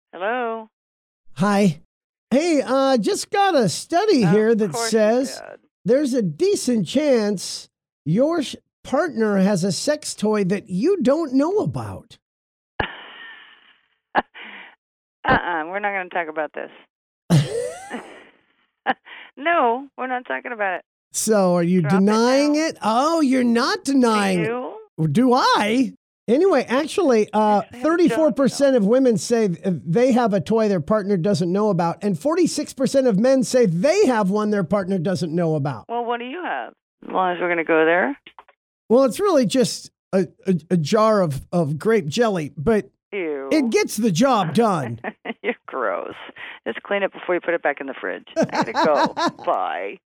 Hello? Hi. Hey, just got a study here Of that course you says did. there's a decent chance your partner has a sex toy that you don't know about. We're not going to talk about this. No, we're not talking about it. So are you Drop it denying now. it? Oh, you're not denying it. Do you? Do I? Anyway, actually, Actually have a job, 34% of women say they have a toy their partner doesn't know about, and 46% of men say they have one their partner doesn't know about. Well, what do you have? As long as we're going to go there. Well, it's really just a jar of grape jelly, but Ew. it gets the job done. You're gross. Just clean it before you put it back in the fridge. I gotta go. Bye.